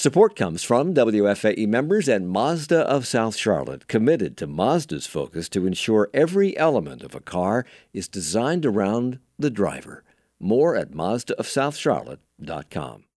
Support comes from WFAE members and Mazda of South Charlotte, committed to Mazda's focus to ensure every element of a car is designed around the driver. More at MazdaofSouthCharlotte.com.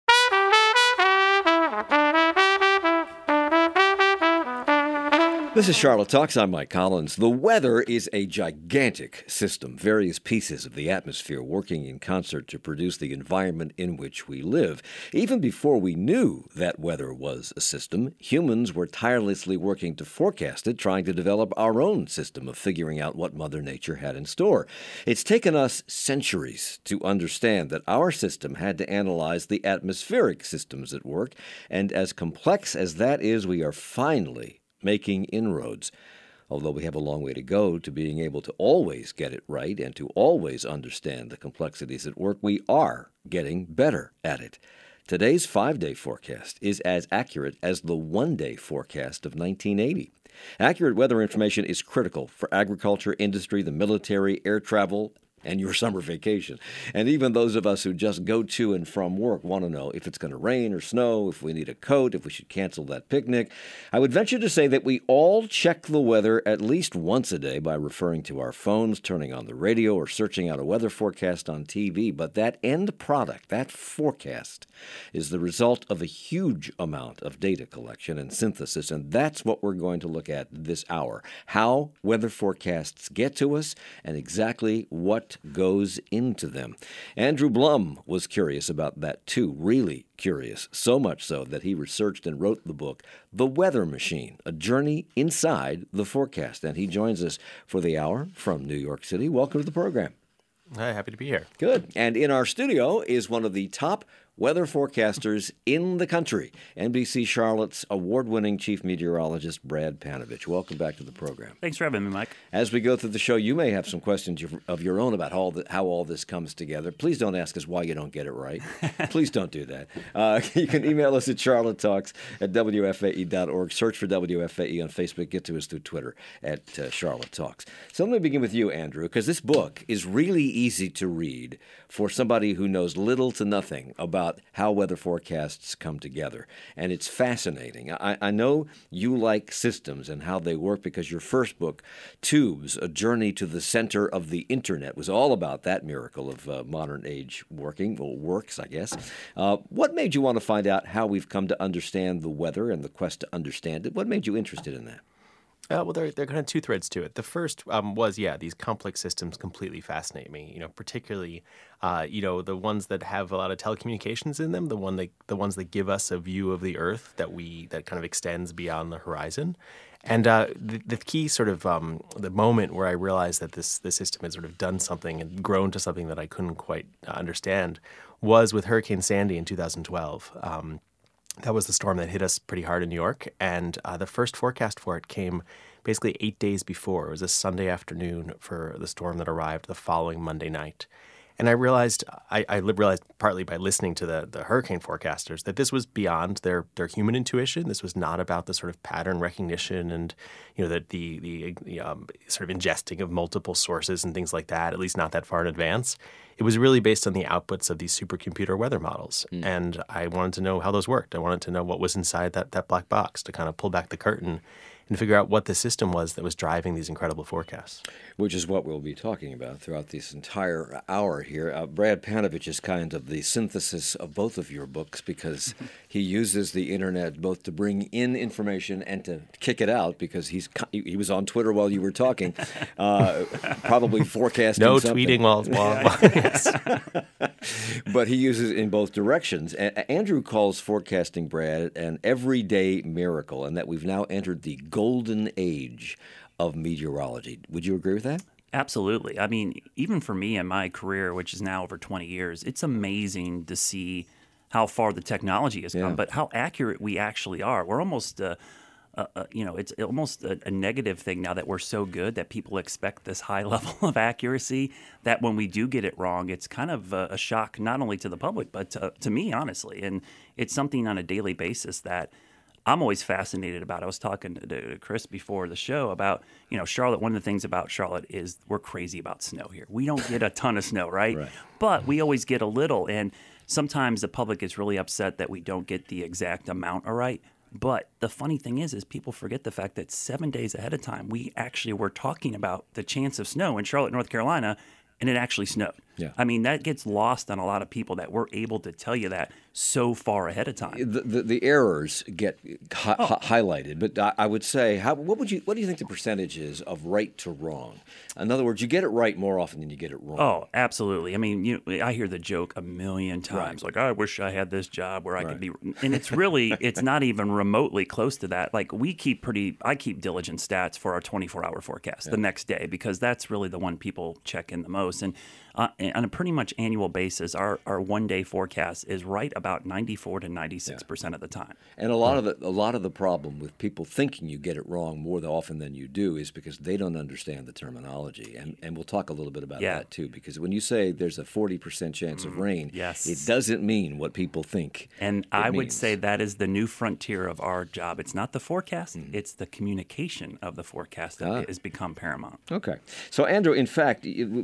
This is Charlotte Talks. I'm Mike Collins. The weather is a gigantic system, various pieces of the atmosphere working in concert to produce the environment in which we live. Even before we knew that weather was a system, humans were tirelessly working to forecast it, trying to develop our own system of figuring out what Mother Nature had in store. It's taken us centuries to understand that our system had to analyze the atmospheric systems at work, and as complex as that is, we are finally making inroads. Although we have a long way to go to being able to always get it right and to always understand the complexities at work, we are getting better at it. Today's 5-day forecast is as accurate as the 1-day forecast of 1980. Accurate weather information is critical for agriculture, industry, the military, air travel, and your summer vacation. And even those of us who just go to and from work want to know if it's going to rain or snow, if we need a coat, if we should cancel that picnic. I would venture to say that we all check the weather at least once a day by referring to our phones, turning on the radio, or searching out a weather forecast on TV. But that end product, that forecast, is the result of a huge amount of data collection and synthesis, and that's what we're going to look at this hour. How weather forecasts get to us and exactly what goes into them. Andrew Blum was curious about that too, really curious, so much so that he researched and wrote the book, The Weather Machine, A Journey Inside the Forecast. And he joins us for the hour from New York City. Welcome to the program. Hi, happy to be here. Good. And in our studio is one of the top weather forecasters in the country, NBC Charlotte's award-winning chief meteorologist, Brad Panovich. Welcome back to the program. Thanks for having me, Mike. As we go through the show, you may have some questions of your own about how all this comes together. Please don't ask us why you don't get it right. Please don't do that. You can email us at charlottetalks@wfae.org. Search for WFAE on Facebook. Get to us through Twitter at Charlotte Talks. So let me begin with you, Andrew, because this book is really easy to read for somebody who knows little to nothing about how weather forecasts come together. And it's fascinating. I know you like systems and how they work because your first book, Tubes, A Journey to the Center of the Internet, was all about that miracle of modern age works, I guess. What made you want to find out how we've come to understand the weather and the quest to understand it? What made you interested in that? Well, there are kind of two threads to it. The first was, these complex systems completely fascinate me. Particularly, the ones that have a lot of telecommunications in them, the ones that give us a view of the Earth that kind of extends beyond the horizon. And the key sort of the moment where I realized that this system had sort of done something and grown to something that I couldn't quite understand was with Hurricane Sandy in 2012. That was the storm that hit us pretty hard in New York, and the first forecast for it came basically 8 days before. It was a Sunday afternoon for the storm that arrived the following Monday night. And I realized partly by listening to the hurricane forecasters that this was beyond their human intuition. This was not about the sort of pattern recognition and the sort of ingesting of multiple sources and things like that, at least not that far in advance. It was really based on the outputs of these supercomputer weather models. And I wanted to know how those worked. I wanted to know what was inside that black box to kind of pull back the curtain and figure out what the system was that was driving these incredible forecasts. Which is what we'll be talking about throughout this entire hour here. Brad Panovich is kind of the synthesis of both of your books because he uses the internet both to bring in information and to kick it out because he was on Twitter while you were talking, probably forecasting something. Tweeting while yes. But he uses it in both directions. Andrew calls forecasting, Brad, an everyday miracle, and that we've now entered the golden age of meteorology. Would you agree with that? Absolutely. I mean, even for me in my career, which is now over 20 years, it's amazing to see how far the technology has come, but how accurate we actually are. We're almost, it's almost a negative thing now that we're so good that people expect this high level of accuracy that when we do get it wrong, it's kind of a shock not only to the public, but to me, honestly. And it's something on a daily basis that I'm always fascinated about. I was talking to Chris before the show about, Charlotte. One of the things about Charlotte is we're crazy about snow here. We don't get a ton of snow, right? But we always get a little. And sometimes the public is really upset that we don't get the exact amount right. But the funny thing is people forget the fact that 7 days ahead of time, we actually were talking about the chance of snow in Charlotte, North Carolina, and it actually snowed. Yeah. I mean, that gets lost on a lot of people that we're able to tell you that so far ahead of time. The errors get highlighted, but I would say, what do you think the percentage is of right to wrong? In other words, you get it right more often than you get it wrong. Oh, absolutely. I mean, I hear the joke a million times, like, I wish I had this job where I could be, and it's not even remotely close to that. Like I keep diligent stats for our 24-hour forecast the next day, because that's really the one people check in the most. And on a pretty much annual basis, our one-day forecast is right about 94 to 96% of the time. And a lot of the problem with people thinking you get it wrong more often than you do is because they don't understand the terminology. And we'll talk a little bit about that too, because when you say there's a 40% chance of rain, it doesn't mean what people think. And I would say that is the new frontier of our job. It's not the forecast; it's the communication of the forecast that has become paramount. Okay, so Andrew, in fact,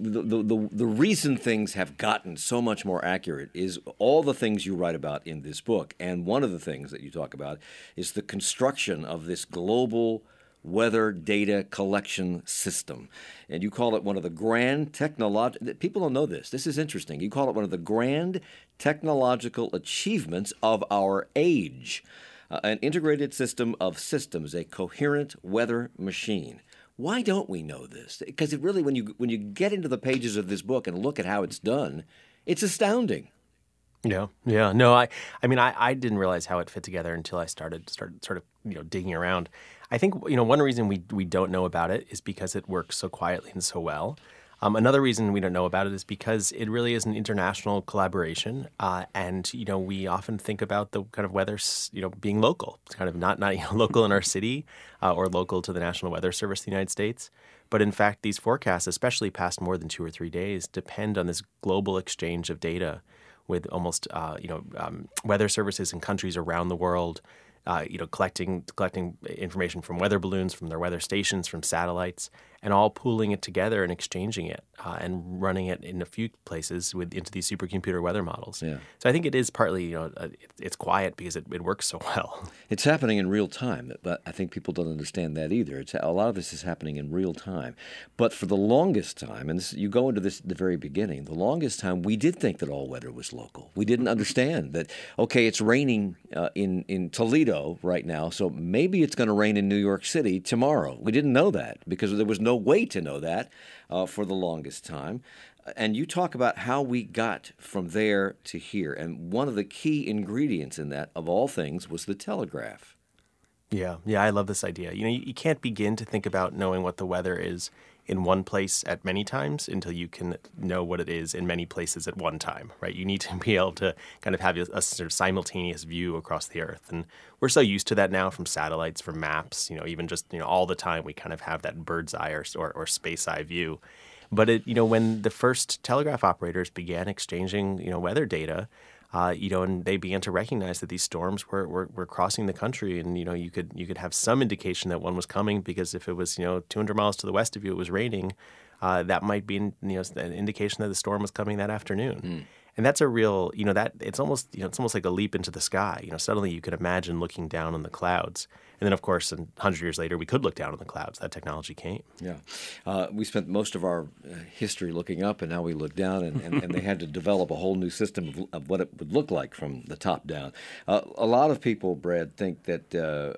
the reason things have gotten so much more accurate is all the things you write about in this book. And one of the things that you talk about is the construction of this global weather data collection system. And you call it one of the grand technological, people don't know this. This is interesting. You call it one of the grand technological achievements of our age. An integrated system of systems, a coherent weather machine. Why don't we know this? Because it really, when you get into the pages of this book and look at how it's done, it's astounding. Yeah. No, I mean, I didn't realize how it fit together until I started sort of digging around. I think one reason we don't know about it is because it works so quietly and so well. Another reason we don't know about it is because it really is an international collaboration, and we often think about the kind of weather being local. It's kind of not local in our city or local to the National Weather Service of the United States. But in fact, these forecasts, especially past more than 2 or 3 days, depend on this global exchange of data with almost weather services in countries around the world. Collecting information from weather balloons, from their weather stations, from satellites, and all pooling it together and exchanging it and running it in a few places into these supercomputer weather models. Yeah. So I think it is partly, it's quiet because it works so well. It's happening in real time, but I think people don't understand that either. A lot of this is happening in real time. But for the longest time, and you go into this at the very beginning, the longest time we did think that all weather was local. We didn't understand that, okay, it's raining in Toledo right now, so maybe it's going to rain in New York City tomorrow. We didn't know that because there was no way to know that for the longest time. And you talk about how we got from there to here. And one of the key ingredients in that, of all things, was the telegraph. Yeah, I love this idea. You can't begin to think about knowing what the weather is in one place at many times until you can know what it is in many places at one time, right? You need to be able to kind of have a sort of simultaneous view across the Earth. And we're so used to that now from satellites, from maps, even just, all the time we kind of have that bird's eye or space eye view. But when the first telegraph operators began exchanging, weather data, and they began to recognize that these storms were crossing the country, and you could have some indication that one was coming because if it was 200 miles to the west of you, it was raining. That might be an indication that the storm was coming that afternoon. And that's a real that it's almost like a leap into the sky. Suddenly you could imagine looking down on the clouds. And then, of course, 100 years later, we could look down on the clouds. That technology came. Yeah. We spent most of our history looking up, and now we look down, and they had to develop a whole new system of what it would look like from the top down. A lot of people, Brad, think that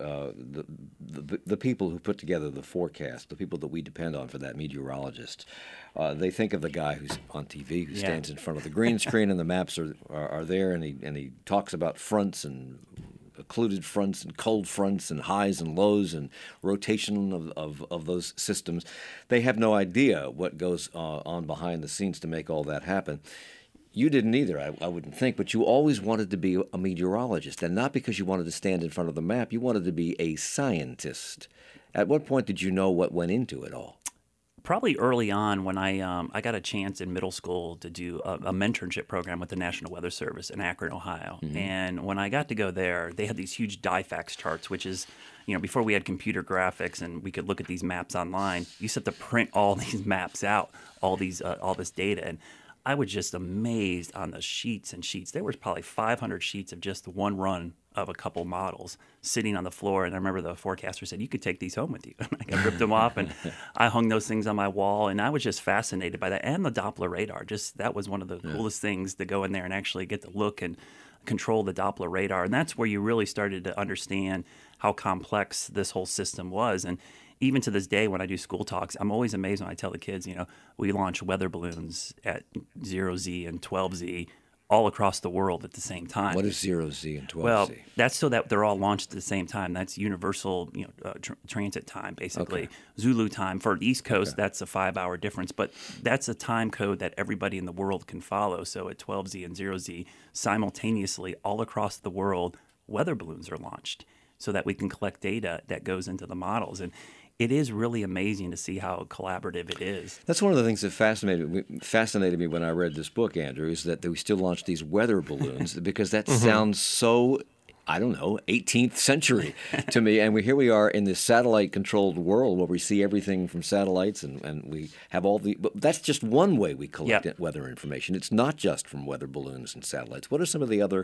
the people who put together the forecast, the people that we depend on for that, meteorologist, they think of the guy who's on TV who stands in front of the green screen, and the maps are there, and he talks about fronts and occluded fronts and cold fronts and highs and lows and rotation of those systems. They have no idea what goes on behind the scenes to make all that happen. You didn't either, I wouldn't think, but you always wanted to be a meteorologist, and not because you wanted to stand in front of the map. You wanted to be a scientist. At what point did you know what went into it all? Probably early on when I got a chance in middle school to do a mentorship program with the National Weather Service in Akron, Ohio. Mm-hmm. And when I got to go there, they had these huge DIFAX charts, which is, before we had computer graphics and we could look at these maps online, you used to have to print all these maps out, all this data. And I was just amazed on the sheets and sheets. There was probably 500 sheets of just one run of a couple models sitting on the floor. And I remember the forecaster said, you could take these home with you. I ripped them off and I hung those things on my wall. And I was just fascinated by that. And the Doppler radar, just that was one of the coolest things to go in there and actually get to look and control the Doppler radar. And that's where you really started to understand how complex this whole system was. And even to this day, when I do school talks, I'm always amazed when I tell the kids, we launch weather balloons at 0Z and 12Z all across the world at the same time. What is 0Z and 12Z? Well, that's so that they're all launched at the same time. That's universal transit time, basically. Okay. Zulu time. For the East Coast, that's a 5-hour difference. But that's a time code that everybody in the world can follow. So at 12Z and 0Z, simultaneously, all across the world, weather balloons are launched so that we can collect data that goes into the models. And it is really amazing to see how collaborative it is. That's one of the things that fascinated me when I read this book, Andrew, is that we still launch these weather balloons because that sounds so, 18th century to me. And here we are in this satellite-controlled world where we see everything from satellites and we have all the... But that's just one way we collect weather information. It's not just from weather balloons and satellites. What are some of the other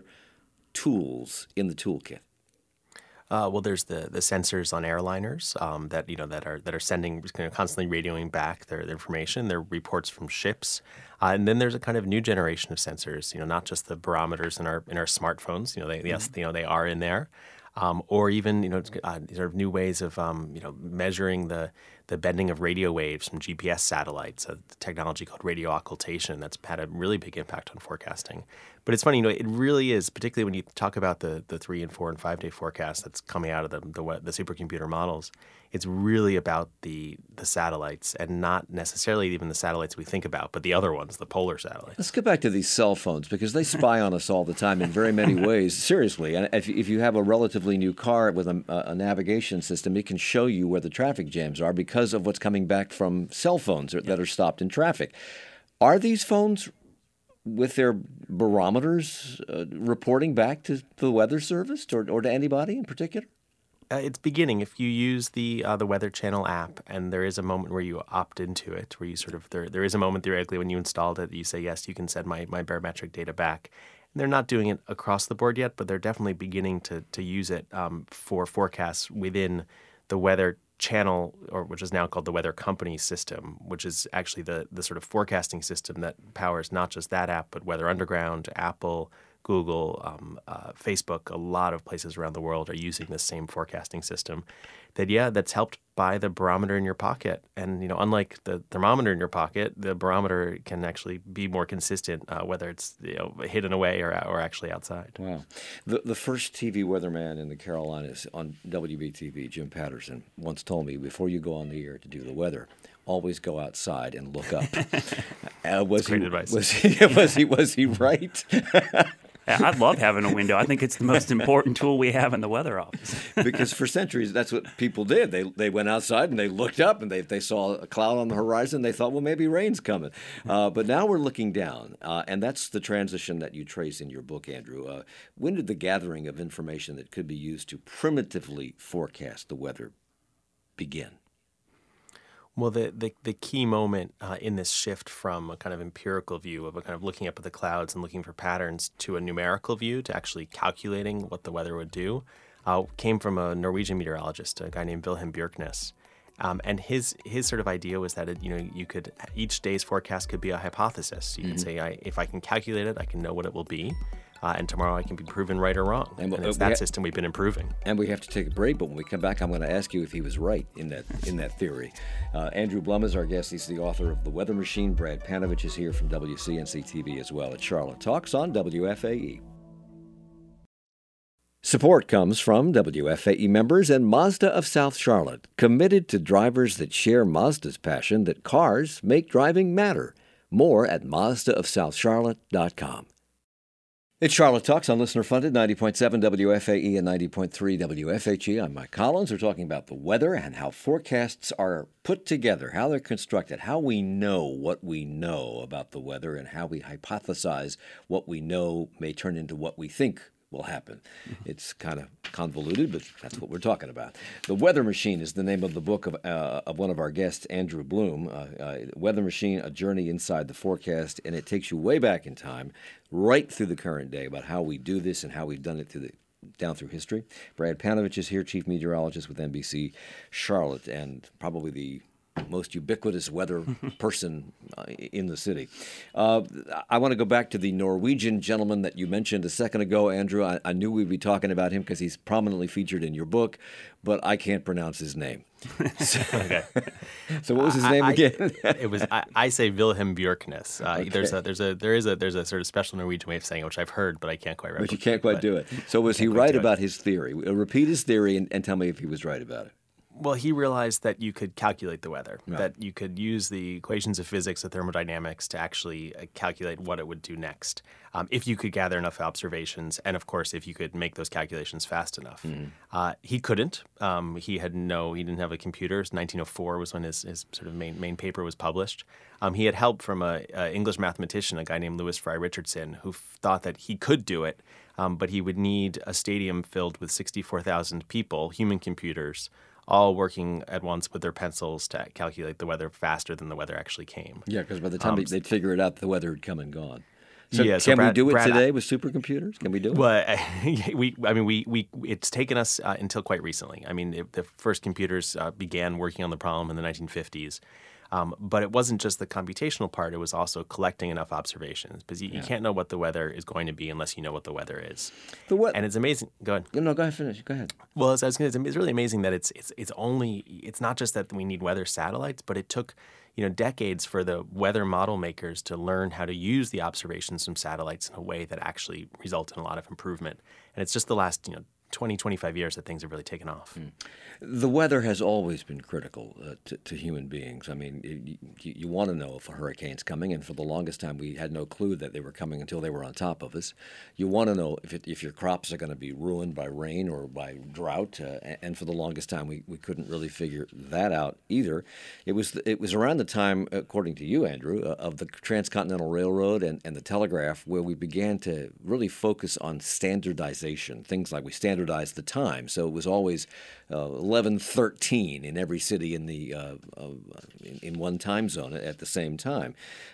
tools in the toolkit? Well, there's the sensors on airliners that are sending constantly radioing back their information, their reports from ships, and then there's a kind of new generation of sensors. Not just the barometers in our smartphones. They are in there, or even sort of new ways of measuring the bending of radio waves from GPS satellites. A technology called radio occultation that's had a really big impact on forecasting. But it's funny, it really is, particularly when you talk about the 3 and 4 and 5 day forecast that's coming out of the supercomputer models. It's really about the satellites and not necessarily even the satellites we think about, but the other ones, the polar satellites. Let's get back to these cell phones because they spy on us all the time in very many ways. Seriously, and if you have a relatively new car with a navigation system, it can show you where the traffic jams are because of what's coming back from cell phones that are stopped in traffic. Are these phones with their barometers reporting back to the Weather Service or to anybody in particular? It's beginning. If you use the Weather Channel app, and there is a moment where you opt into it, where you sort of there is a moment theoretically when you installed it, you say yes, you can send my barometric data back. And they're not doing it across the board yet, but they're definitely beginning to use it for forecasts within the Weather Channel, or which is now called the Weather Company system, which is actually the sort of forecasting system that powers not just that app, but Weather Underground, Apple, Google, Facebook. A lot of places around the world are using this same forecasting system that's helped by the barometer in your pocket. And, unlike the thermometer in your pocket, the barometer can actually be more consistent, whether it's hidden away or actually outside. Wow. The first TV weatherman in the Carolinas on WBTV, Jim Patterson, once told me, before you go on the air to do the weather, always go outside and look up. Great advice. Was he right? I love having a window. I think it's the most important tool we have in the weather office. Because for centuries, that's what people did. They went outside and they looked up and they saw a cloud on the horizon. They thought, well, maybe rain's coming. But now we're looking down, and that's the transition that you trace in your book, Andrew. When did the gathering of information that could be used to primitively forecast the weather begin? Well, the key moment in this shift from a kind of empirical view of a kind of looking up at the clouds and looking for patterns to a numerical view to actually calculating what the weather would do came from a Norwegian meteorologist, a guy named Wilhelm Bjerknes. And his sort of idea was that you could each day's forecast could be a hypothesis. You could say, if I can calculate it, I can know what it will be. And tomorrow I can be proven right or wrong. And it's that system we've been improving. And we have to take a break, but when we come back, I'm going to ask you if he was right in that theory. Andrew Blum is our guest. He's the author of The Weather Machine. Brad Panovich is here from WCNC-TV as well at Charlotte Talks on WFAE. Support comes from WFAE members and Mazda of South Charlotte, committed to drivers that share Mazda's passion that cars make driving matter. More at MazdaofSouthCharlotte.com. It's Charlotte Talks on listener-funded 90.7 WFAE and 90.3 WFHE. I'm Mike Collins. We're talking about the weather and how forecasts are put together, how they're constructed, how we know what we know about the weather, and how we hypothesize what we know may turn into what we think will happen. It's kind of convoluted, but that's what we're talking about. The Weather Machine is the name of the book of one of our guests, Andrew Bloom. Weather Machine, A Journey Inside the Forecast, and it takes you way back in time, right through the current day, about how we do this and how we've done it down through history. Brad Panovich is here, chief meteorologist with NBC Charlotte, and probably the most ubiquitous weather person in the city. I want to go back to the Norwegian gentleman that you mentioned a second ago, Andrew. I knew we'd be talking about him because he's prominently featured in your book, but I can't pronounce his name. Okay. So what was his name again? I say Wilhelm Bjørknes. Okay. There's a sort of special Norwegian way of saying it, which I've heard, but I can't quite replicate. But you can't quite do it. So was he right about his theory? Repeat his theory and tell me if he was right about it. Well, he realized that you could calculate the weather, that you could use the equations of physics and thermodynamics to actually calculate what it would do next, if you could gather enough observations, and of course, if you could make those calculations fast enough. He couldn't. He didn't have a computer. 1904 was when his sort of main paper was published. He had help from an English mathematician, a guy named Louis Fry Richardson, who thought that he could do it, but he would need a stadium filled with 64,000 people, human computers, all working at once with their pencils to calculate the weather faster than the weather actually came. Yeah, because by the time they'd figure it out, the weather had come and gone. So yeah, can we do it today with supercomputers? Can we do it? Well, it's taken us until quite recently. I mean, the first computers began working on the problem in the 1950s. But it wasn't just the computational part. It was also collecting enough observations, because you can't know what the weather is going to be unless you know what the weather is. And it's amazing. Go ahead. No, go ahead. Finish. Go ahead. Well, it's really amazing that it's not just that we need weather satellites, but it took decades for the weather model makers to learn how to use the observations from satellites in a way that actually resulted in a lot of improvement. And it's just the last 20, 25 years that things have really taken off. The weather has always been critical to human beings. I mean, you want to know if a hurricane's coming, and for the longest time we had no clue that they were coming until they were on top of us. You want to know if your crops are going to be ruined by rain or by drought, and for the longest time we couldn't really figure that out either. It was around the time, according to you, Andrew, of the Transcontinental Railroad and the telegraph, where we began to really focus on standardization. Things like we standardized the time, so it was always 11:13 in every city in the in one time zone at the same time,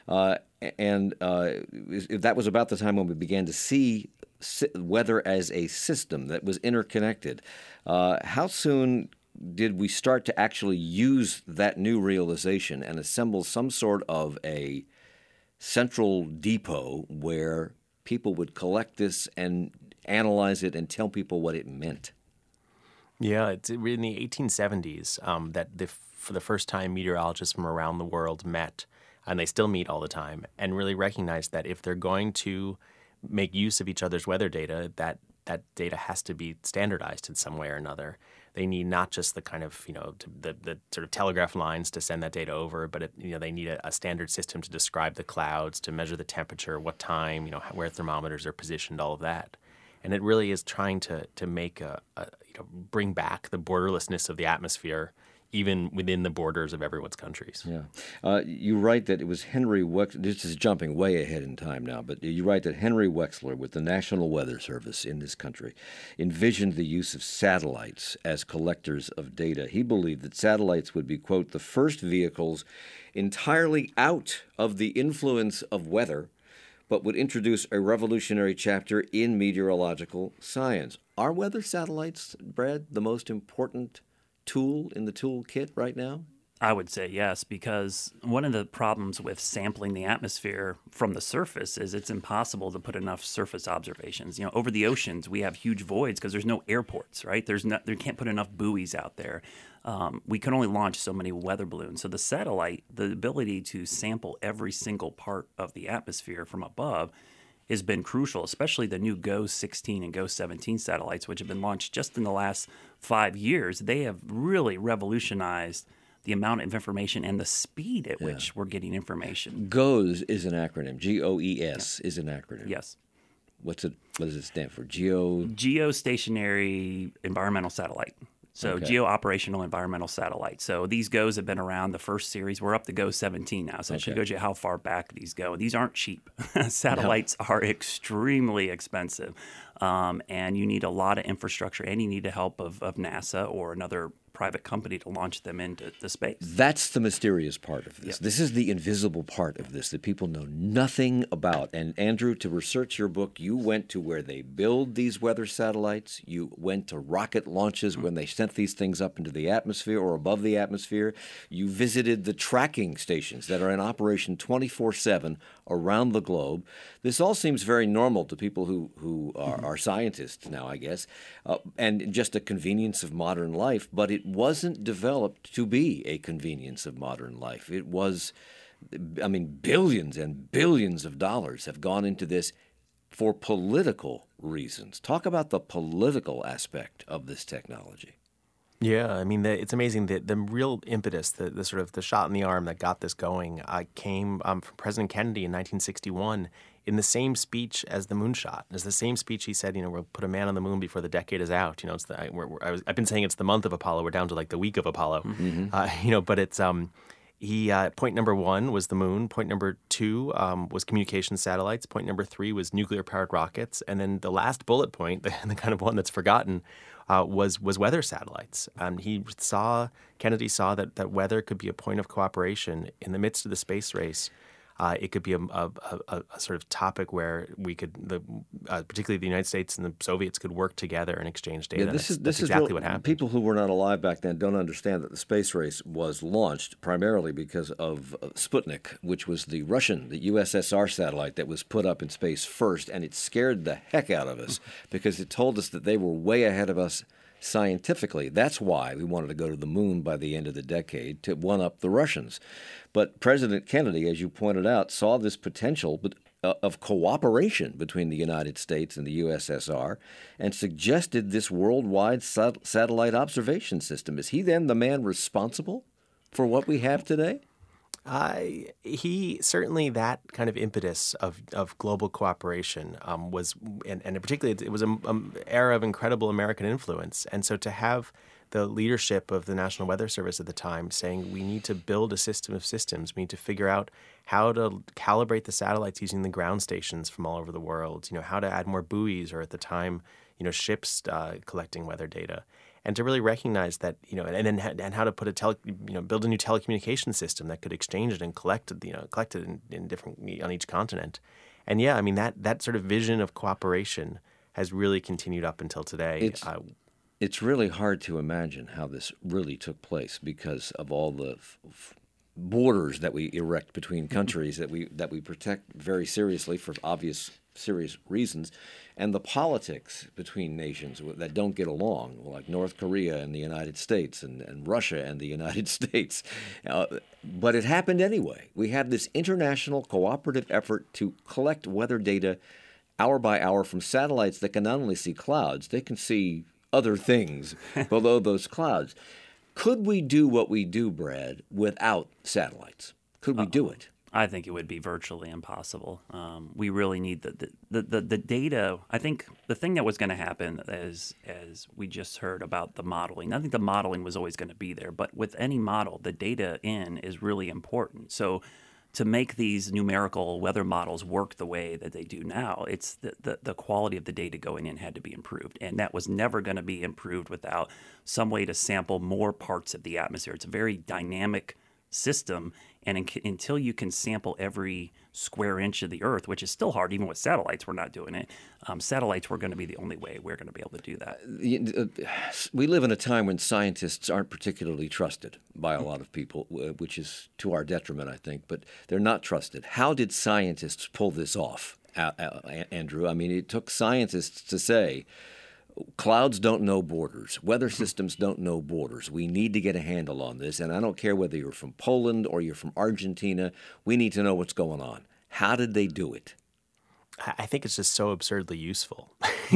and that was about the time when we began to see weather as a system that was interconnected. How soon did we start to actually use that new realization and assemble some sort of a central depot where people would collect this and analyze it and tell people what it meant? Yeah, it's in the 1870s that for the first time meteorologists from around the world met, and they still meet all the time, and really recognized that if they're going to make use of each other's weather data, that data has to be standardized in some way or another. They need not just the kind of the sort of telegraph lines to send that data over, but they need a standard system to describe the clouds, to measure the temperature, what time, where thermometers are positioned, all of that. And it really is trying to make bring back the borderlessness of the atmosphere, even within the borders of everyone's countries. Yeah. You write that it was Henry Wexler, this is jumping way ahead in time now, but you write that Henry Wexler, with the National Weather Service in this country, envisioned the use of satellites as collectors of data. He believed that satellites would be, quote, the first vehicles entirely out of the influence of weather, but would introduce a revolutionary chapter in meteorological science. Are weather satellites, Brad, the most important tool in the toolkit right now? I would say yes, because one of the problems with sampling the atmosphere from the surface is it's impossible to put enough surface observations. Over the oceans, we have huge voids because there's no airports, right? They can't put enough buoys out there. We can only launch so many weather balloons. So the satellite, the ability to sample every single part of the atmosphere from above has been crucial, especially the new GOES 16 and GOES 17 satellites, which have been launched just in the last 5 years. They have really revolutionized the amount of information and the speed at which we're getting information. GOES is an acronym. GOES is an acronym. Yes. What does it stand for? Geostationary Environmental Satellite. So Okay. geo-operational environmental satellites. So these GOES have been around. The first series, we're up to GOES 17 now. So it should Okay. go you how far back these go. These aren't cheap. Satellites are extremely expensive. And you need a lot of infrastructure, and you need the help of NASA or another private company to launch them into the space. That's the mysterious part of this. This is the invisible part of this that people know nothing about. And Andrew, to research your book, you went to where they build these weather satellites. You went to rocket launches when they sent these things up into the atmosphere or above the atmosphere. You visited the tracking stations that are in operation 24/7 around the globe. This all seems very normal to people who are scientists now, I guess, and just a convenience of modern life. But it wasn't developed to be a convenience of modern life. It was, I mean, billions and billions of dollars have gone into this for political reasons. Talk about the political aspect of this technology. Yeah, I mean, it's amazing that the real impetus, the sort of the shot in the arm that got this going, came from President Kennedy in 1961 in the same speech as the moonshot. It's the same speech he said, we'll put a man on the moon before the decade is out. It's I've been saying it's the month of Apollo. We're down to like the week of Apollo. Mm-hmm. But it's point number 1 was the moon. Point number 2 was communication satellites. Point number 3 was nuclear-powered rockets. And then the last bullet point, the kind of one that's forgotten, was weather satellites. Kennedy saw that weather could be a point of cooperation in the midst of the space race. It could be a sort of topic where we could, particularly the United States and the Soviets, could work together and exchange data. Yeah, this is exactly what happened. People who were not alive back then don't understand that the space race was launched primarily because of Sputnik, which was the USSR satellite that was put up in space first, and it scared the heck out of us because it told us that they were way ahead of us scientifically. That's why we wanted to go to the moon by the end of the decade, to one-up the Russians. But President Kennedy, as you pointed out, saw this potential of cooperation between the United States and the USSR and suggested this worldwide satellite observation system. Is he then the man responsible for what we have today? He certainly, that kind of impetus of global cooperation was, and particularly it was an era of incredible American influence. And so to have the leadership of the National Weather Service at the time saying we need to build a system of systems, we need to figure out how to calibrate the satellites using the ground stations from all over the world, how to add more buoys, or at the time, ships collecting weather data. And to really recognize that, and how to put build a new telecommunication system that could exchange it and collect it in different on each continent. And yeah, I mean that sort of vision of cooperation has really continued up until today. It's really hard to imagine how this really took place because of all the borders that we erect between countries that we protect very seriously for obvious serious reasons, and the politics between nations that don't get along, like North Korea and the United States and Russia and the United States. But it happened anyway. We had this international cooperative effort to collect weather data hour by hour from satellites that can not only see clouds, they can see other things below those clouds. Could we do what we do, Brad, without satellites? Could we do it? I think it would be virtually impossible. We really need the data. I think the thing that was going to happen, as we just heard about the modeling, I think the modeling was always going to be there. But with any model, the data in is really important. So to make these numerical weather models work the way that they do now, it's the quality of the data going in had to be improved. And that was never going to be improved without some way to sample more parts of the atmosphere. It's a very dynamic system. And until you can sample every square inch of the Earth, which is still hard, even with satellites, we're not doing it. Satellites were going to be the only way we're going to be able to do that. We live in a time when scientists aren't particularly trusted by a lot of people, which is to our detriment, I think, but they're not trusted. How did scientists pull this off, Andrew? I mean, it took scientists to say, clouds don't know borders. Weather systems don't know borders. We need to get a handle on this. And I don't care whether you're from Poland or you're from Argentina. We need to know what's going on. How did they do it? I think it's just so absurdly useful.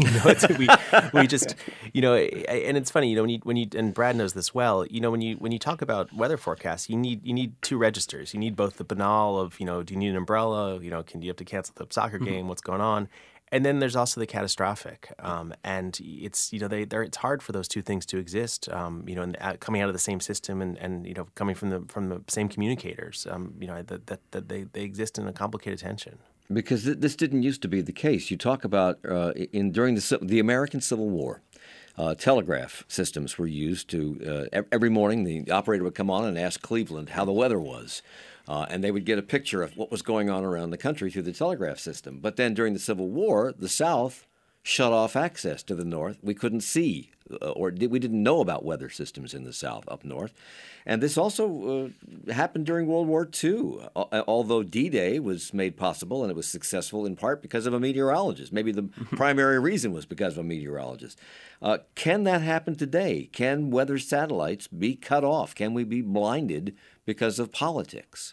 We just, and it's funny, when you and Brad knows this well, when you talk about weather forecasts, you need two registers. You need both the banal of, do you need an umbrella? Do you have to cancel the soccer game? What's going on? And then there's also the catastrophic, and it's it's hard for those two things to exist, and coming out of the same system and coming from the same communicators, that they exist in a complicated tension. Because this didn't used to be the case. You talk about during the American Civil War. Telegraph systems were used to every morning the operator would come on and ask Cleveland how the weather was. And they would get a picture of what was going on around the country through the telegraph system. But then during the Civil War, the South shut off access to the North. We couldn't see we didn't know about weather systems in the South up north. And this also happened during World War II, although D-Day was made possible and it was successful in part because of a meteorologist. Maybe the primary reason was because of a meteorologist. Can that happen today? Can weather satellites be cut off? Can we be blinded because of politics?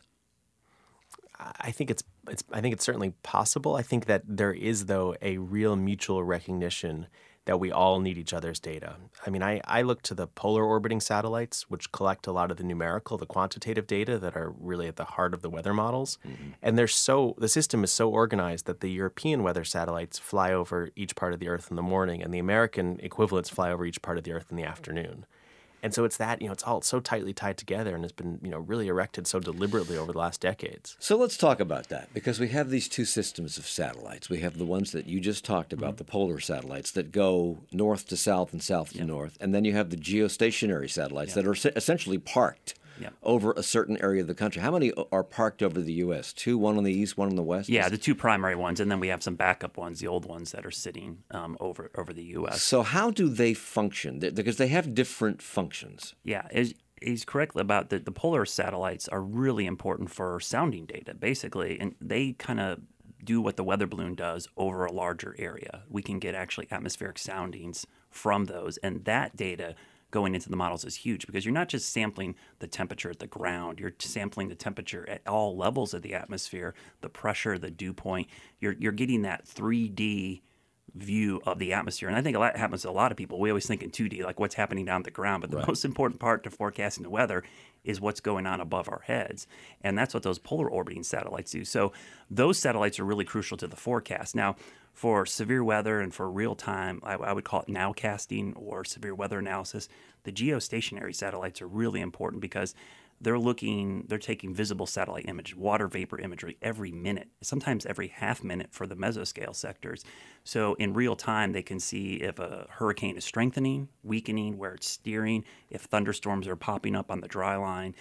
I think it's certainly possible. I think that there is, though, a real mutual recognition that we all need each other's data. I mean, I look to the polar orbiting satellites, which collect a lot of the numerical, the quantitative data that are really at the heart of the weather models. Mm-hmm. And the system is so organized that the European weather satellites fly over each part of the Earth in the morning, and the American equivalents fly over each part of the Earth in the afternoon. And so it's that, it's all so tightly tied together and has been, really erected so deliberately over the last decades. So let's talk about that, because we have these two systems of satellites. We have the ones that you just talked about, the polar satellites that go north to south and south to north. And then you have the geostationary satellites that are essentially parked over a certain area of the country. How many are parked over the U.S.? Two, one on the east, one on the west? Yeah, the two primary ones, and then we have some backup ones, the old ones that are sitting over the U.S. So how do they function? Because they have different functions. Yeah, he's correct about the polar satellites are really important for sounding data, basically, and they kind of do what the weather balloon does over a larger area. We can get actually atmospheric soundings from those, and that data going into the models is huge because you're not just sampling the temperature at the ground, you're sampling the temperature at all levels of the atmosphere, the pressure, the dew point. You're getting that 3D view of the atmosphere. And I think that happens to a lot of people. We always think in 2D, like what's happening down the ground. But the most important part to forecasting the weather is what's going on above our heads. And that's what those polar orbiting satellites do. So those satellites are really crucial to the forecast. Now, for severe weather and for real time, I would call it nowcasting or severe weather analysis, the geostationary satellites are really important because they're taking visible satellite image, water vapor imagery every minute, sometimes every half minute for the mesoscale sectors. So in real time, they can see if a hurricane is strengthening, weakening, where it's steering, if thunderstorms are popping up on the dry line.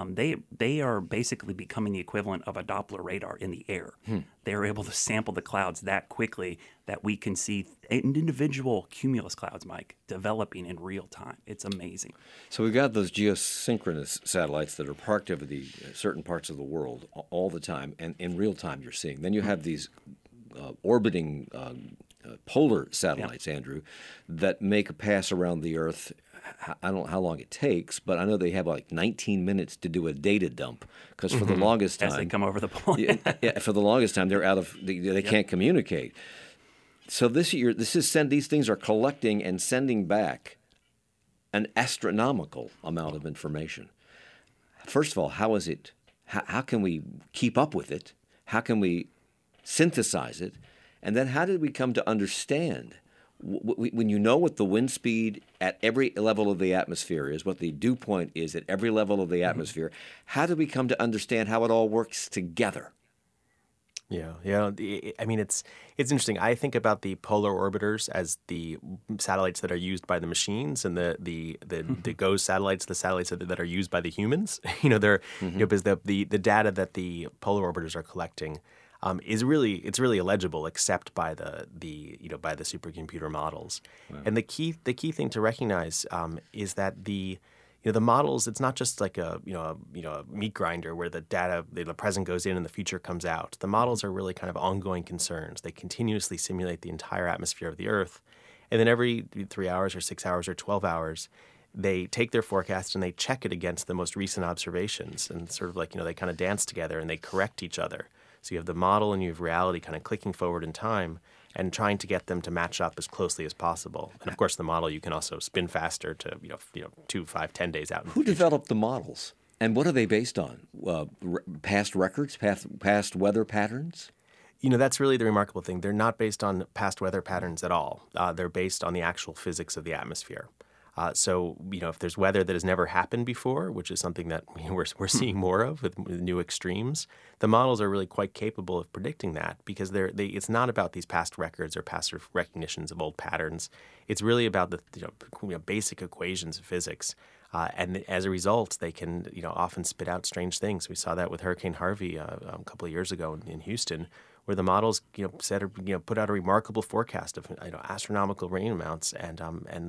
They are basically becoming the equivalent of a Doppler radar in the air. They are able to sample the clouds that quickly that we can see individual cumulus clouds, Mike, developing in real time. It's amazing. So we've got those geosynchronous satellites that are parked over the certain parts of the world all the time, and in real time you're seeing. Then you have these orbiting polar satellites, Andrew, that make a pass around the Earth. I don't know how long it takes, but I know they have like 19 minutes to do a data dump because for the longest time, as they come over the pole, for the longest time they're out of they can't communicate. So these things are collecting and sending back an astronomical amount of information. First of all, how is it? How can we keep up with it? How can we synthesize it? And then how did we come to understand? When you know what the wind speed at every level of the atmosphere is, what the dew point is at every level of the atmosphere, how do we come to understand how it all works together? Yeah. I mean, it's interesting. I think about the polar orbiters as the satellites that are used by the machines, and the GOES satellites, the satellites that are used by the humans. They're because the data that the polar orbiters are collecting. It's really illegible except by the supercomputer models. Wow. And the key thing to recognize is that the models, it's not just like a meat grinder where the data, the present goes in and the future comes out. The models are really kind of ongoing concerns. They continuously simulate the entire atmosphere of the Earth, and then every 3 hours or 6 hours or 12 hours. They take their forecast and they check it against the most recent observations, and sort of like they kind of dance together and they correct each other. So you have the model and you have reality kind of clicking forward in time and trying to get them to match up as closely as possible. And of course, the model you can also spin faster to 2, 5, 10 days out. Who developed the models, and what are they based on? Past records, past weather patterns? That's really the remarkable thing. They're not based on past weather patterns at all. They're based on the actual physics of the atmosphere. So, if there's weather that has never happened before, which is something that we're seeing more of with new extremes, the models are really quite capable of predicting that because it's not about these past records or past recognitions of old patterns. It's really about the basic equations of physics. And as a result, they can often spit out strange things. We saw that with Hurricane Harvey a couple of years ago in Houston, where the models put out a remarkable forecast of astronomical rain amounts, and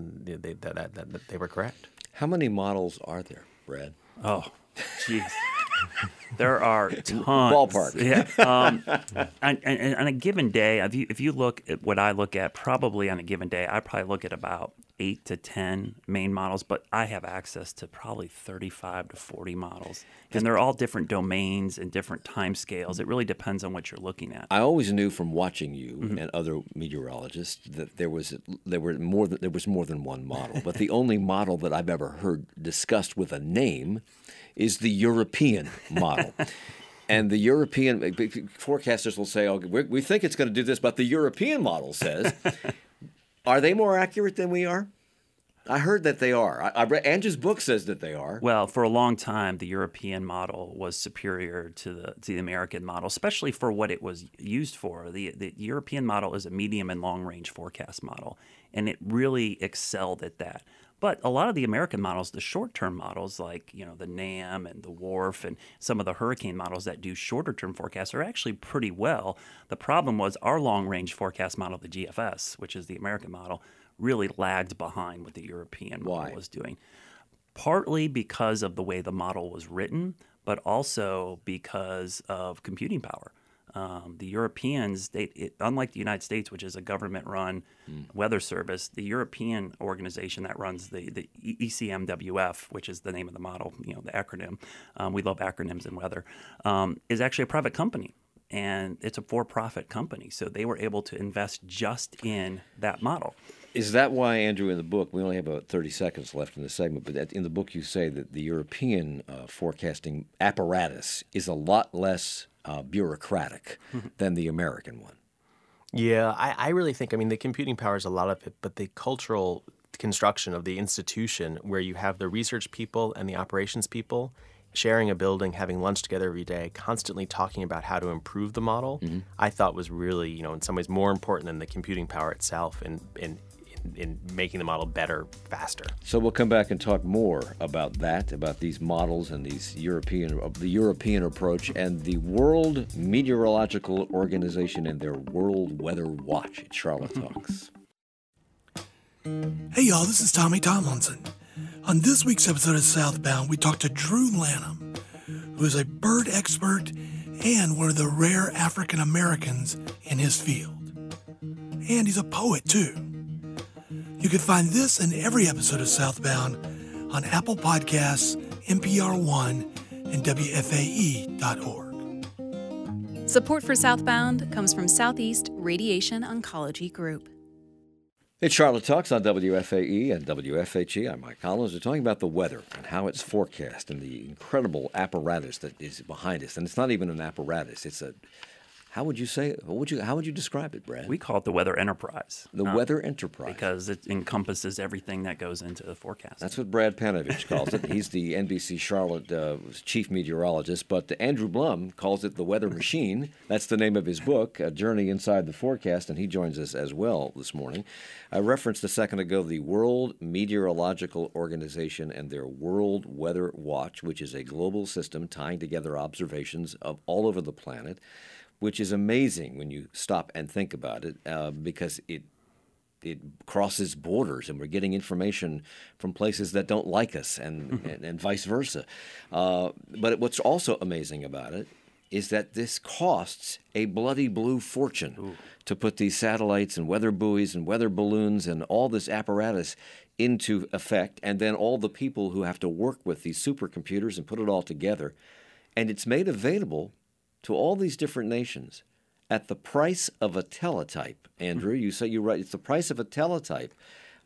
they were correct. How many models are there, Brad? Oh, jeez. There are tons. Ballpark. Yeah. And on a given day, if you look at what I look at, probably on a given day, I probably look at about 8 to 10 main models, but I have access to probably 35 to 40 models. And they're all different domains and different time scales. It really depends on what you're looking at. I always knew from watching you and other meteorologists that there was more than one model. But the only model that I've ever heard discussed with a name is the European model. And the European forecasters will say, we think it's going to do this, but the European model says, are they more accurate than we are? I heard that they are. I read Andrew's book says that they are. Well, for a long time, the European model was superior to the American model, especially for what it was used for. The European model is a medium and long-range forecast model, and it really excelled at that. But a lot of the American models, the short-term models like the NAM and the WRF and some of the hurricane models that do shorter-term forecasts are actually pretty well. The problem was our long-range forecast model, the GFS, which is the American model, really lagged behind what the European model was doing. Partly because of the way the model was written, but also because of computing power. The Europeans, unlike the United States, which is a government-run weather service, the European organization that runs the ECMWF, which is the name of the model, the acronym, we love acronyms in weather, is actually a private company. And it's a for-profit company. So they were able to invest just in that model. Is that why, Andrew, in the book, we only have about 30 seconds left in the segment, but in the book you say that the European forecasting apparatus is a lot less bureaucratic than the American one? Yeah, I really think, the computing power is a lot of it, but the cultural construction of the institution where you have the research people and the operations people sharing a building, having lunch together every day, constantly talking about how to improve the model, I thought was really, in some ways more important than the computing power itself in making the model better, faster. So we'll come back and talk more about that, about these models and the European approach and the World Meteorological Organization and their World Weather Watch. It's Charlotte Talks. Hey y'all, this is Tommy Tomlinson. On this week's episode of Southbound, we talked to Drew Lanham, who is a bird expert and one of the rare African Americans in his field. And he's a poet, too. You can find this and every episode of Southbound on Apple Podcasts, NPR One, and WFAE.org. Support for Southbound comes from Southeast Radiation Oncology Group. It's Charlotte Talks on WFAE and WFHE. I'm Mike Collins. We're talking about the weather and how it's forecast and the incredible apparatus that is behind us. And it's not even an apparatus. It's a, how would you describe it, Brad? We call it the Weather Enterprise. The Weather Enterprise. Because it encompasses everything that goes into the forecast. That's what Brad Panovich calls it. He's the NBC Charlotte chief meteorologist. But Andrew Blum calls it the Weather Machine. That's the name of his book, A Journey Inside the Forecast, and he joins us as well this morning. I referenced a second ago the World Meteorological Organization and their World Weather Watch, which is a global system tying together observations of all over the planet, which is amazing when you stop and think about it, because it crosses borders, and we're getting information from places that don't like us, and vice versa. But what's also amazing about it is that this costs a bloody blue fortune to put these satellites and weather buoys and weather balloons and all this apparatus into effect, and then all the people who have to work with these supercomputers and put it all together. And it's made available to all these different nations at the price of a teletype. Andrew, you say you're right. It's the price of a teletype.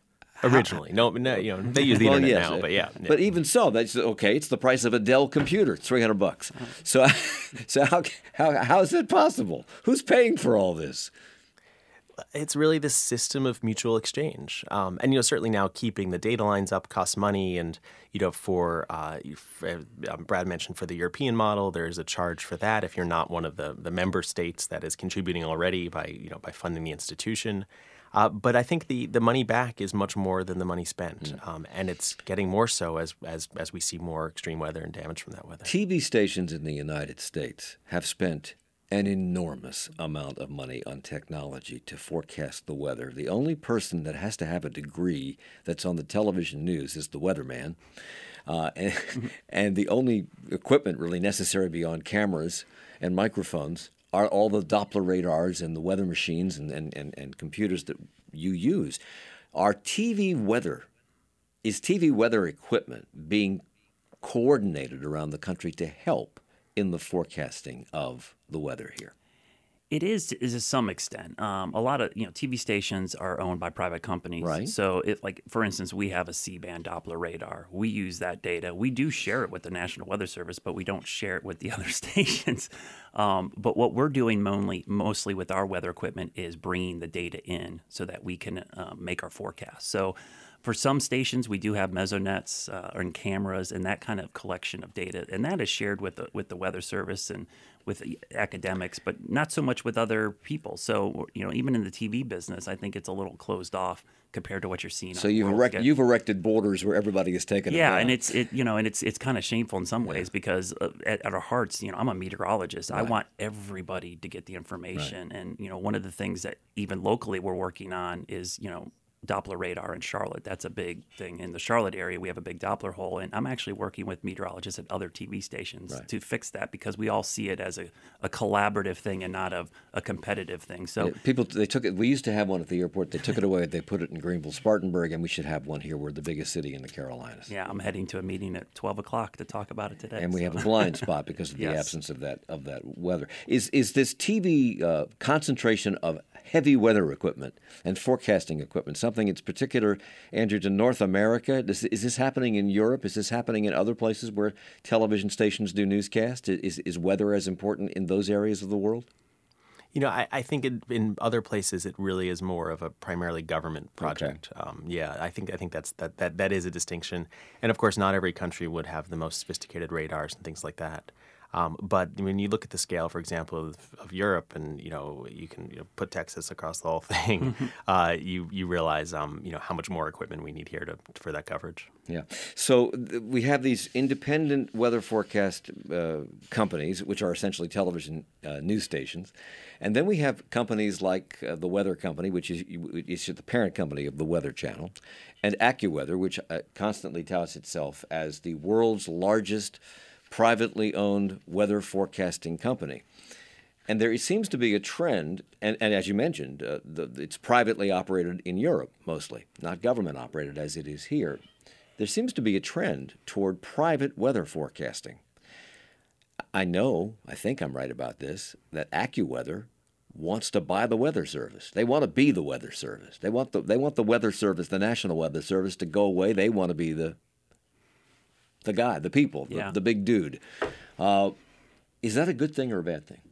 Originally, no, they use the internet now, but yeah. But even so, that's okay. It's the price of a Dell computer, $300. So, how is that possible? Who's paying for all this? It's really this system of mutual exchange, and certainly now keeping the data lines up costs money, and for Brad mentioned for the European model, there's a charge for that if you're not one of the member states that is contributing already by funding the institution. But I think the money back is much more than the money spent, and it's getting more so as we see more extreme weather and damage from that weather. TV stations in the United States have spent an enormous amount of money on technology to forecast the weather. The only person that has to have a degree that's on the television news is the weatherman, and the only equipment really necessary beyond cameras and microphones are all the Doppler radars and the weather machines and computers that you use. Is TV weather equipment being coordinated around the country to help in the forecasting of the weather here? It is to some extent. A lot of TV stations are owned by private companies. Right. So, for instance, we have a C-band Doppler radar. We use that data. We do share it with the National Weather Service, but we don't share it with the other stations. But what we're doing mostly with our weather equipment is bringing the data in so that we can make our forecast. So, for some stations, we do have mesonets and cameras and that kind of collection of data, and that is shared with the Weather Service and with academics, but not so much with other people. So, even in the TV business, I think it's a little closed off compared to what you're seeing. So you've erected borders where everybody is taken. Yeah, and it's kind of shameful in some ways because at our hearts, I'm a meteorologist. Right. I want everybody to get the information, right. And one of the things that even locally we're working on is Doppler radar in Charlotte. That's a big thing. In the Charlotte area, we have a big Doppler hole, and I'm actually working with meteorologists at other TV stations to fix that because we all see it as a collaborative thing and not a competitive thing. So they took it. We used to have one at the airport. They took it away. They put it in Greenville, Spartanburg, and we should have one here. We're the biggest city in the Carolinas. Yeah, I'm heading to a meeting at 12 o'clock to talk about it today. And we have a blind spot because of the absence of that weather. Is this TV concentration of heavy weather equipment and forecasting equipment something that's particular, Andrew, to North America? Is this happening in Europe? Is this happening in other places where television stations do newscasts? Is weather as important in those areas of the world? I think in other places it really is more of a primarily government project. Okay. I think that is a distinction, and of course, not every country would have the most sophisticated radars and things like that. But when you look at the scale, for example, of Europe, and you can put Texas across the whole thing, you realize how much more equipment we need here for that coverage. Yeah. So we have these independent weather forecast companies, which are essentially television news stations, and then we have companies like the Weather Company, which is the parent company of the Weather Channel, and AccuWeather, which constantly touts itself as the world's largest privately owned weather forecasting company. And there seems to be a trend, and as you mentioned, it's privately operated in Europe mostly, not government operated as it is here. There seems to be a trend toward private weather forecasting. I think I'm right about this, that AccuWeather wants to buy the Weather Service. They want to be the Weather Service. They want the Weather Service, the National Weather Service, to go away. They want to be the guy, the people, the big dude. Is that a good thing or a bad thing?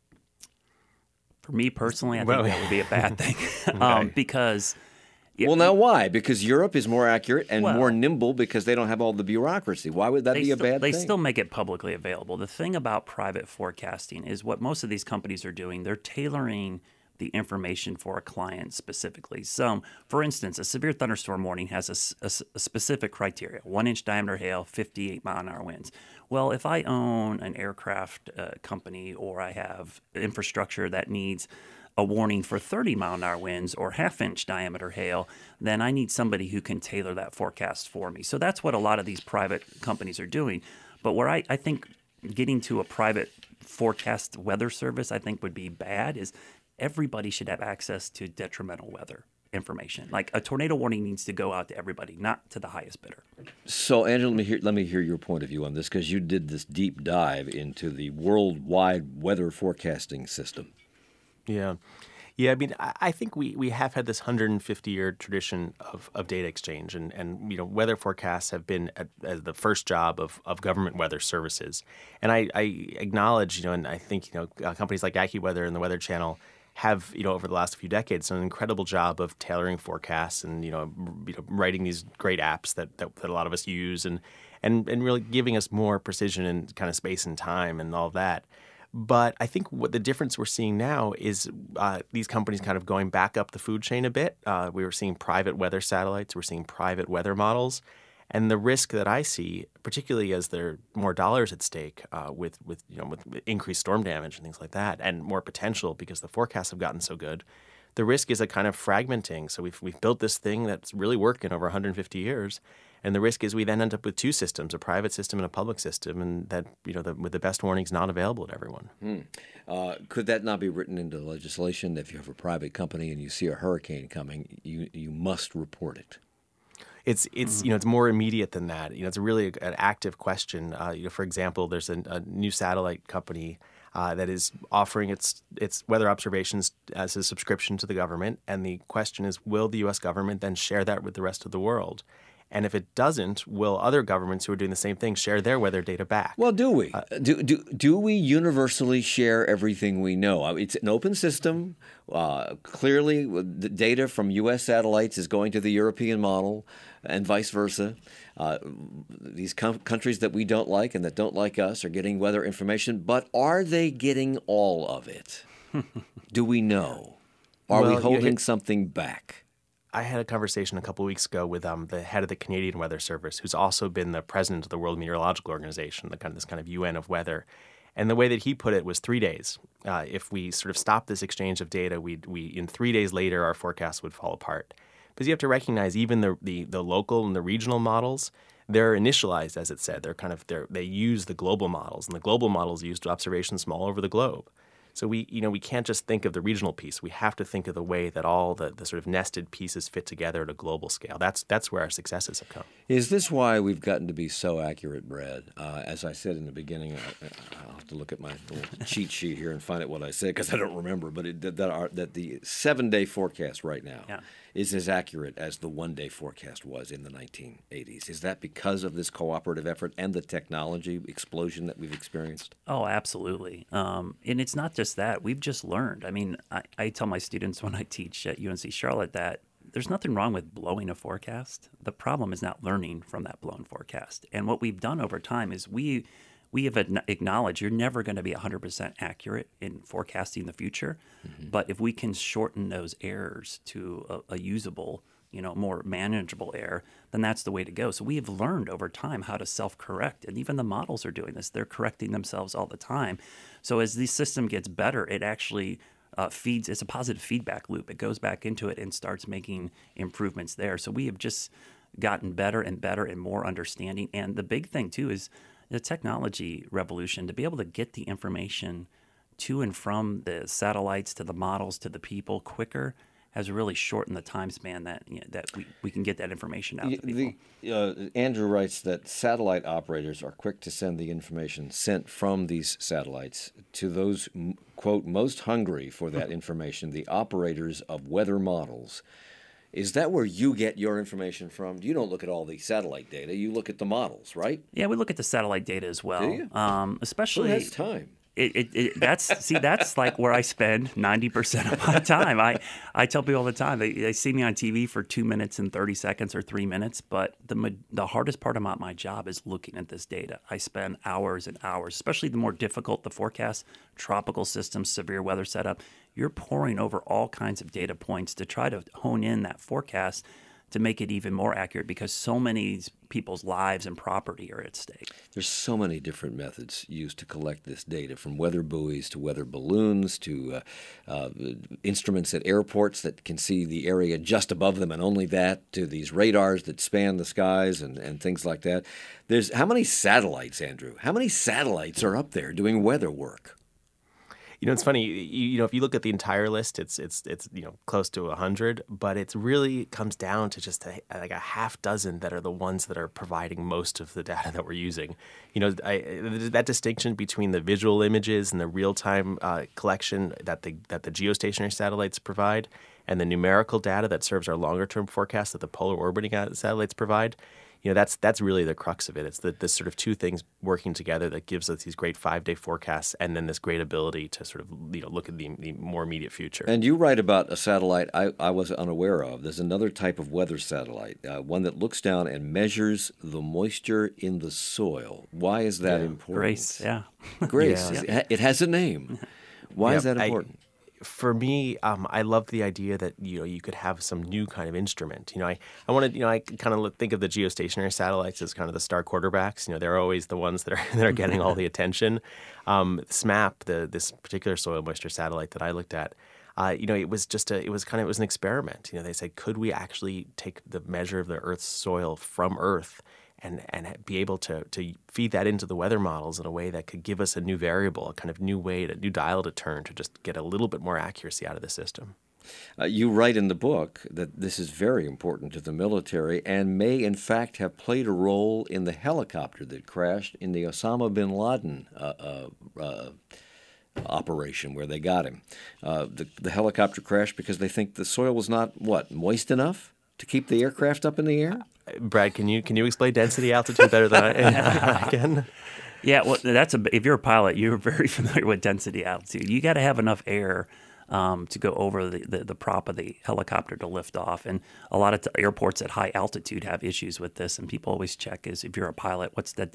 For me personally, I think that would be a bad thing because... Well, now why? Because Europe is more accurate and more nimble because they don't have all the bureaucracy. Why would that be a bad thing? They still make it publicly available. The thing about private forecasting is what most of these companies are doing. They're tailoring the information for a client specifically. So, for instance, a severe thunderstorm warning has a specific criteria: 1-inch diameter hail, 58 mile-an-hour winds. Well, if I own an aircraft company or I have infrastructure that needs a warning for 30 mile-an-hour winds or half-inch diameter hail, then I need somebody who can tailor that forecast for me. So that's what a lot of these private companies are doing. But where I think getting to a private forecast weather service I think would be bad is everybody should have access to detrimental weather information. Like a tornado warning needs to go out to everybody, not to the highest bidder. So, Angela, let me hear your point of view on this, because you did this deep dive into the worldwide weather forecasting system. Yeah. Yeah, I mean, I think we have had this 150-year tradition of data exchange, and weather forecasts have been as the first job of government weather services. And I acknowledge, and I think, companies like AccuWeather and the Weather Channel have, over the last few decades, done an incredible job of tailoring forecasts and, writing these great apps that a lot of us use and really giving us more precision in kind of space and time and all that. But I think what the difference we're seeing now is these companies kind of going back up the food chain a bit. We were seeing private weather satellites. We're seeing private weather models. And the risk that I see, particularly as there are more dollars at stake with increased storm damage and things like that, and more potential because the forecasts have gotten so good, the risk is a kind of fragmenting. So we've built this thing that's really working over 150 years. And the risk is we then end up with two systems, a private system and a public system, and that with the best warnings not available to everyone. Could that not be written into legislation? If you have a private company and you see a hurricane coming, you must report it. It's more immediate than that. It's really an active question. For example, there's a new satellite company that is offering its weather observations as a subscription to the government, and the question is, will the U.S. government then share that with the rest of the world? And if it doesn't, will other governments who are doing the same thing share their weather data back? Well, do we? Do we universally share everything we know? It's an open system. Clearly, the data from U.S. satellites is going to the European model and vice versa. These countries that we don't like and that don't like us are getting weather information, but are they getting all of it? Do we know? Are we holding something back? I had a conversation a couple of weeks ago with the head of the Canadian Weather Service, who's also been the president of the World Meteorological Organization, this kind of UN of weather. And the way that he put it was 3 days. If we sort of stop this exchange of data, we in 3 days later, our forecasts would fall apart. Because you have to recognize even the local and the regional models, they're initialized, as it said. They use the global models, and the global models use observations from all over the globe. So we can't just think of the regional piece. We have to think of the way that all the sort of nested pieces fit together at a global scale. That's where our successes have come. Is this why we've gotten to be so accurate, Brad? As I said in the beginning, I'll have to look at my little cheat sheet here and find out what I said because I don't remember. But that the 7-day forecast right now is as accurate as the 1-day forecast was in the 1980s. Is that because of this cooperative effort and the technology explosion that we've experienced? Oh, absolutely. And it's not just that. We've just learned. I mean, I tell my students when I teach at UNC Charlotte that there's nothing wrong with blowing a forecast. The problem is not learning from that blown forecast. And what we've done over time is we have acknowledged you're never going to be 100% accurate in forecasting the future. Mm-hmm. But if we can shorten those errors to a usable, more manageable error, then that's the way to go. So we have learned over time how to self-correct. And even the models are doing this. They're correcting themselves all the time. So as the system gets better, it actually feeds. It's a positive feedback loop. It goes back into it and starts making improvements there. So we have just gotten better and better and more understanding. And the big thing, too, is the technology revolution, to be able to get the information to and from the satellites to the models to the people quicker has really shortened the time span that we can get that information out to people. Andrew writes that satellite operators are quick to send the information sent from these satellites to those, quote, most hungry for that information, the operators of weather models. Is that where you get your information from? You don't look at all the satellite data. You look at the models, right? Yeah, we look at the satellite data as well. Do you? Especially, who has time? That's like where I spend 90% of my time. I tell people all the time, they see me on TV for 2 minutes and 30 seconds or 3 minutes, but the hardest part about my job is looking at this data. I spend hours and hours, especially the more difficult the forecast, tropical systems, severe weather setup. You're poring over all kinds of data points to try to hone in that forecast to make it even more accurate because so many people's lives and property are at stake. There's so many different methods used to collect this data, from weather buoys to weather balloons to instruments at airports that can see the area just above them and only that, to these radars that span the skies and things like that. How many satellites, Andrew? How many satellites are up there doing weather work? It's funny. If you look at the entire list, it's close to 100, but it really comes down to just like a half dozen that are the ones that are providing most of the data that we're using. That distinction between the visual images and the real-time collection that the geostationary satellites provide, and the numerical data that serves our longer-term forecast that the polar orbiting satellites provide. That's really the crux of it. It's this sort of two things working together that gives us these great 5-day forecasts and then this great ability to sort of look at the more immediate future. And you write about a satellite I was unaware of. There's another type of weather satellite, one that looks down and measures the moisture in the soil. Why is that important? GRACE, yeah. GRACE. Yeah. It has a name. Why is that important? For me, I love the idea that you could have some new kind of instrument. I wanted, I kind of think of the geostationary satellites as kind of the star quarterbacks. They're always the ones that are getting all the attention. SMAP, this particular soil moisture satellite that I looked at, it was an experiment. They said, could we actually take the measure of the Earth's soil from Earth and be able to feed that into the weather models in a way that could give us a new variable, a kind of new dial to turn to just get a little bit more accuracy out of the system. You write in the book that this is very important to the military and may in fact have played a role in the helicopter that crashed in the Osama bin Laden operation where they got him. The helicopter crashed because they think the soil was not, moist enough to keep the aircraft up in the air? Brad, can you explain density altitude better than I can? Yeah, well, if you're a pilot, you're very familiar with density altitude. You got to have enough air to go over the prop of the helicopter to lift off. And a lot of airports at high altitude have issues with this. And people always check if you're a pilot, what's the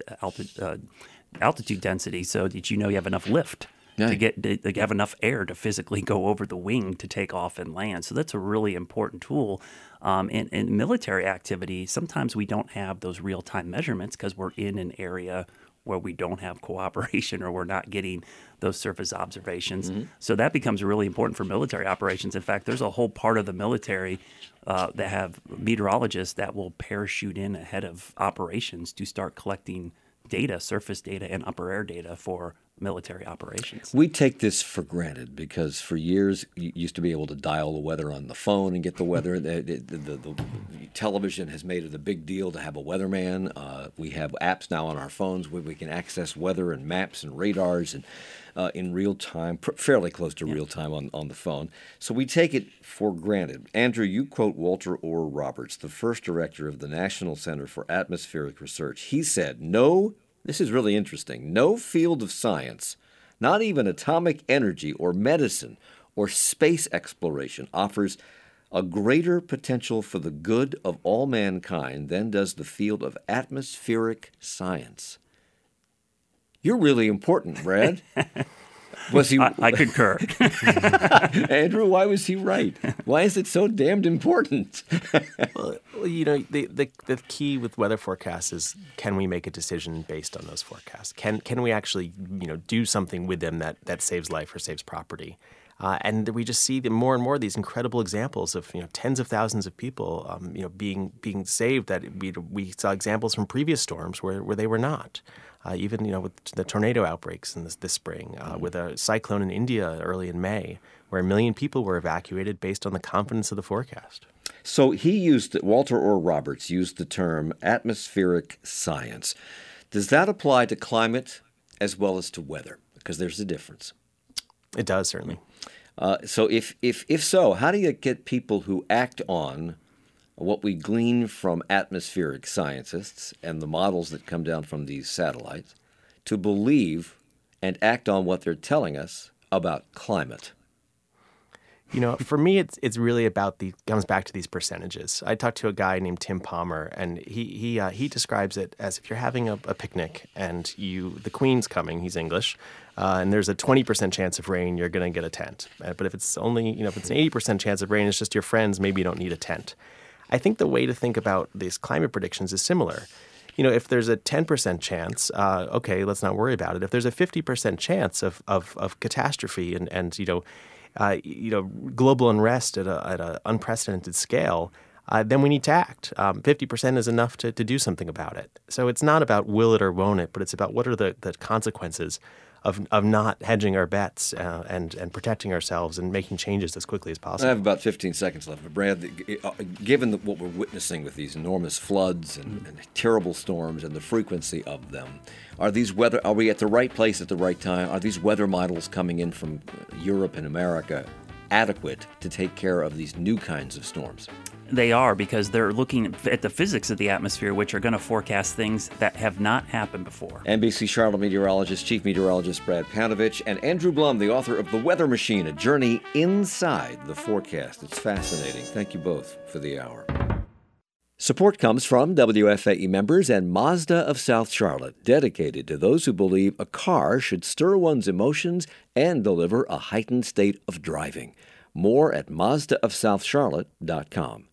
altitude density so that you have enough lift. Right. To have enough air to physically go over the wing to take off and land. So that's a really important tool. In military activity, sometimes we don't have those real-time measurements because we're in an area where we don't have cooperation or we're not getting those surface observations. Mm-hmm. So that becomes really important for military operations. In fact, there's a whole part of the military that have meteorologists that will parachute in ahead of operations to start collecting data, surface data and upper air data for military operations. We take this for granted because for years you used to be able to dial the weather on the phone and get the weather. The television has made it a big deal to have a weatherman. We have apps now on our phones where we can access weather and maps and radars and in real time, fairly close to real time on the phone. So we take it for granted. Andrew, you quote Walter Orr Roberts, the first director of the National Center for Atmospheric Research. He said, this is really interesting, no field of science, not even atomic energy or medicine or space exploration, offers a greater potential for the good of all mankind than does the field of atmospheric science. You're really important, Brad. Was he? I concur. Andrew, why was he right? Why is it so damned important? Well, the key with weather forecasts is, can we make a decision based on those forecasts? Can we actually do something with them that saves life or saves property? And we just see more and more these incredible examples of tens of thousands of people being saved. That we saw examples from previous storms where they were not. Even with the tornado outbreaks in this spring, with a cyclone in India early in May, where 1 million people were evacuated based on the confidence of the forecast. So Walter Orr Roberts used the term atmospheric science. Does that apply to climate as well as to weather? Because there's a difference. It does, certainly. So if so, how do you get people who act on what we glean from atmospheric scientists and the models that come down from these satellites to believe and act on what they're telling us about climate? For me, it's really comes back to these percentages. I talked to a guy named Tim Palmer, and he describes it as if you're having a picnic and the Queen's coming, he's English, and there's a 20% chance of rain, you're going to get a tent. But if it's only, if it's an 80% chance of rain, it's just your friends, maybe you don't need a tent. I think the way to think about these climate predictions is similar. If there's a 10% chance, okay, let's not worry about it. If there's a 50% chance of catastrophe and global unrest at an unprecedented scale, then we need to act. 50% is enough to do something about it. So it's not about will it or won't it, but it's about what are the consequences of not hedging our bets and protecting ourselves and making changes as quickly as possible. I have about 15 seconds left. But Brad, given what we're witnessing with these enormous floods and terrible storms and the frequency of them, are we at the right place at the right time? Are these weather models coming in from Europe and America adequate to take care of these new kinds of storms? They are, because they're looking at the physics of the atmosphere, which are going to forecast things that have not happened before. NBC Charlotte meteorologist, Chief Meteorologist Brad Panovich, and Andrew Blum, the author of The Weather Machine, a journey inside the forecast. It's fascinating. Thank you both for the hour. Support comes from WFAE members and Mazda of South Charlotte, dedicated to those who believe a car should stir one's emotions and deliver a heightened state of driving. More at MazdaofSouthCharlotte.com.